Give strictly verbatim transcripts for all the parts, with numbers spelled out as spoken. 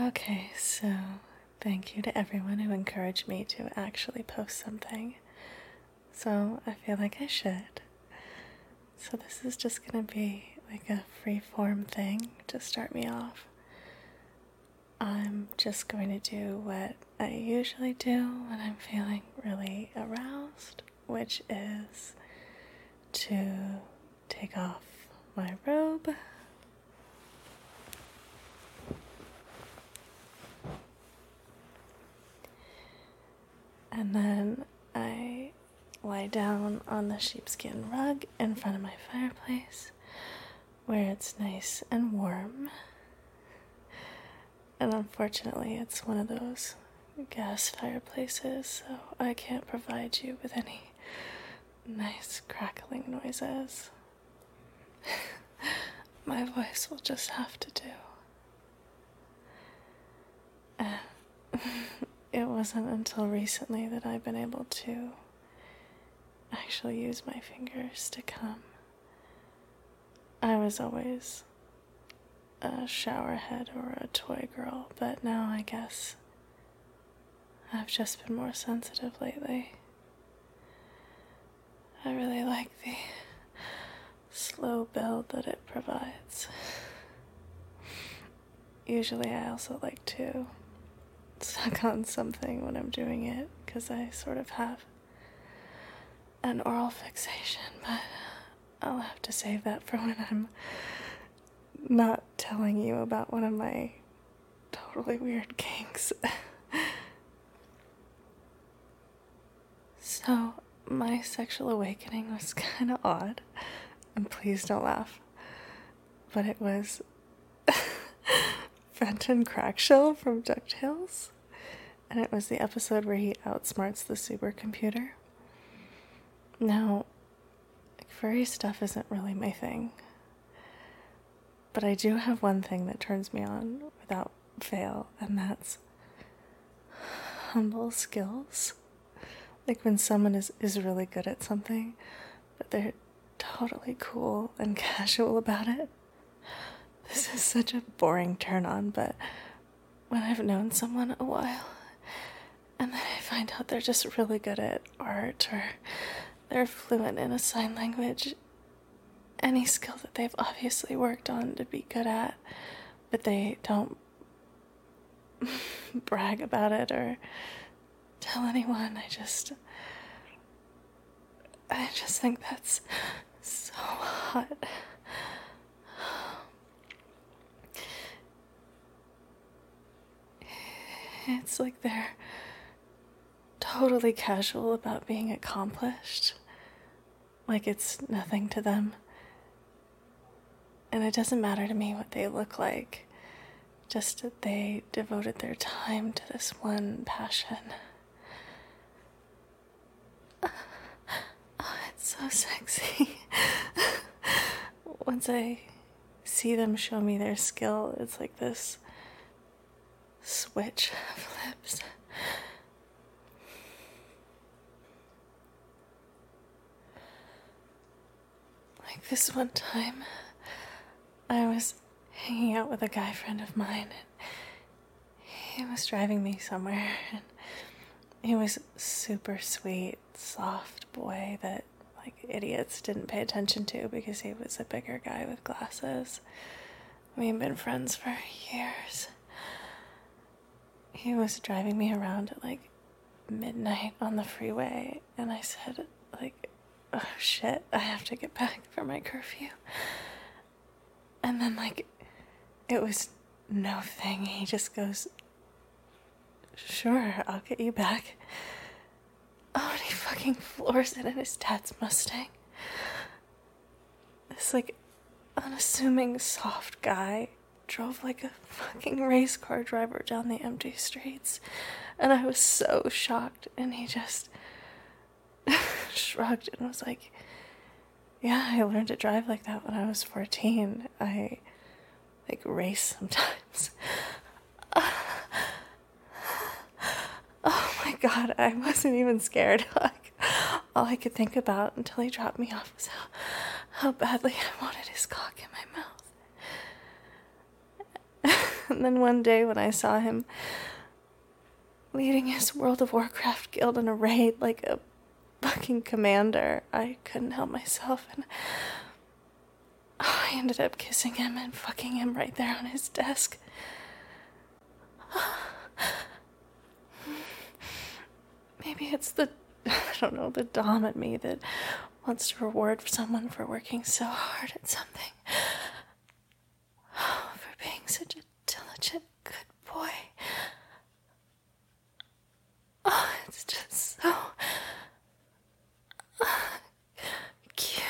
Okay, so thank you to everyone who encouraged me to actually post something. So I feel like I should. So this is just gonna be like a free form thing to start me off. I'm just going to do what I usually do when I'm feeling really aroused, which is to take off my robe. And then I lie down on the sheepskin rug in front of my fireplace where it's nice and warm. And unfortunately, it's one of those gas fireplaces, so I can't provide you with any nice crackling noises. My voice will just have to do. And it wasn't until recently that I've been able to actually use my fingers to come. I was always a showerhead or a toy girl, but now I guess I've just been more sensitive lately. I really like the slow build that it provides. Usually I also like to suck on something when I'm doing it, because I sort of have an oral fixation, but I'll have to save that for when I'm not telling you about one of my totally weird kinks. So, my sexual awakening was kind of odd, and please don't laugh, but it was Fenton Crackshell from DuckTales, and it was the episode where he outsmarts the supercomputer. Now, furry stuff isn't really my thing, but I do have one thing that turns me on without fail, and that's humble skills. Like when someone is, is really good at something, but they're totally cool and casual about it. This is such a boring turn on, but when I've known someone a while, and then I find out they're just really good at art, or they're fluent in a sign language, any skill that they've obviously worked on to be good at, but they don't brag about it or tell anyone. I just, I just think that's so hot. It's like they're totally casual about being accomplished, like it's nothing to them. And it doesn't matter to me what they look like, just that they devoted their time to this one passion. Oh, it's so sexy. Once I see them show me their skill, it's like this switch flips. Like this one time, I was hanging out with a guy friend of mine, and he was driving me somewhere, and he was super sweet, soft boy that like idiots didn't pay attention to because he was a bigger guy with glasses. We had been friends for years. He was driving me around at like midnight on the freeway, and I said, like, oh shit, I have to get back for my curfew. And then, like, it was no thing. He just goes, sure, I'll get you back. Oh, and he fucking floors it in his dad's Mustang. This, like, unassuming soft guy drove like a fucking race car driver down the empty streets. And I was so shocked, and he just shrugged and was like, yeah, I learned to drive like that when I was fourteen. I, like, race sometimes. Oh my god, I wasn't even scared. Like, all I could think about until he dropped me off was how, how badly I wanted his cock in my mouth. And And then one day when I saw him leading his World of Warcraft guild in a raid like a fucking commander, I couldn't help myself, and oh, I ended up kissing him and fucking him right there on his desk. Maybe it's the, I don't know, the dom in me that wants to reward someone for working so hard at something. For being such a diligent, good boy. Oh, it's just so cute.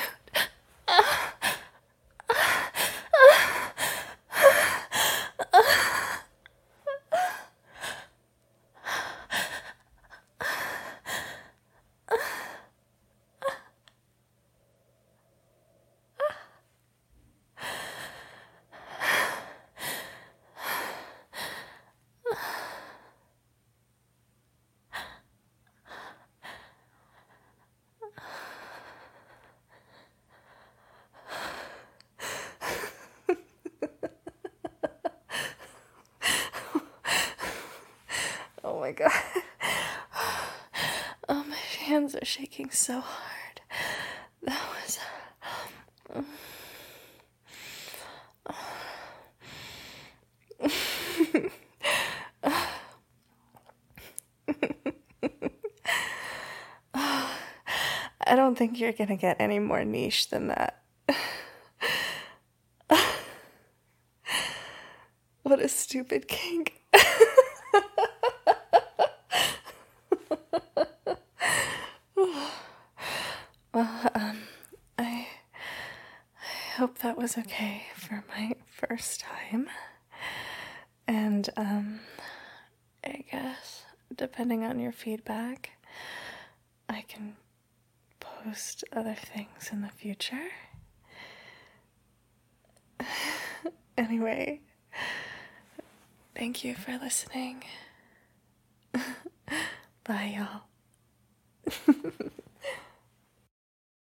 Oh my god. Oh, my hands are shaking so hard. That was... Um, I don't think you're gonna get any more niche than that. What a stupid kink. Well, um, I, I hope that was okay for my first time. And, um, I guess, depending on your feedback, I can post other things in the future. Anyway, thank you for listening. Bye, y'all.